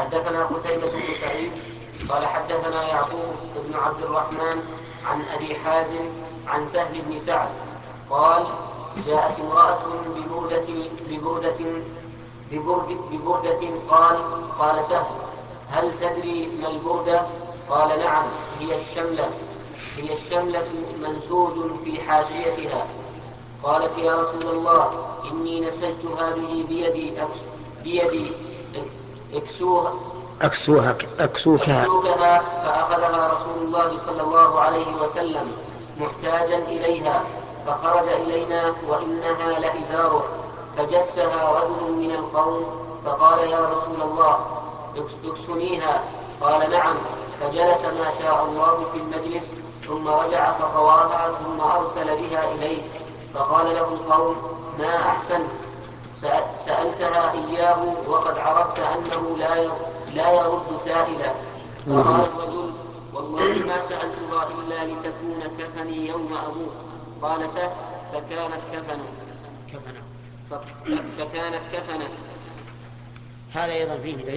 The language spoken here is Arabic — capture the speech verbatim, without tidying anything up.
حدثنا قتيبة بن سعيد قال حدثنا يعقوب بن عبد الرحمن عن أبي حازم عن سهل بن سعد قال جاءت امرأة ببردة, ببردة, ببرد ببردة قال قال سهل هل تدري ما البردة؟ قال نعم هي الشملة هي الشملة منسوج في حاشيتها. قالت يا رسول الله إني نسجت هذه بيدي بيدي اكسوها أكسوها أكسوكها أكسوكها فأخذها رسول الله صلى الله عليه وسلم محتاجا إليها فخرج إلينا وإنها لإزاره فجسها رجل من القوم فقال يا رسول الله اكسنيها قال نعم فجلس ما شاء الله في المجلس ثم رجع فطواها ثم أرسل بها إليه فقال له القوم ما أحسنت سألتها إياه وقد عرفت أنه لا يرد سائلا. فقال الرجل والله ما سألتها إلا لتكون كفني يوم أموت. قال سهل فكانت كفنه كفنا. فكانت كفنه. هذا أيضا فيه دليل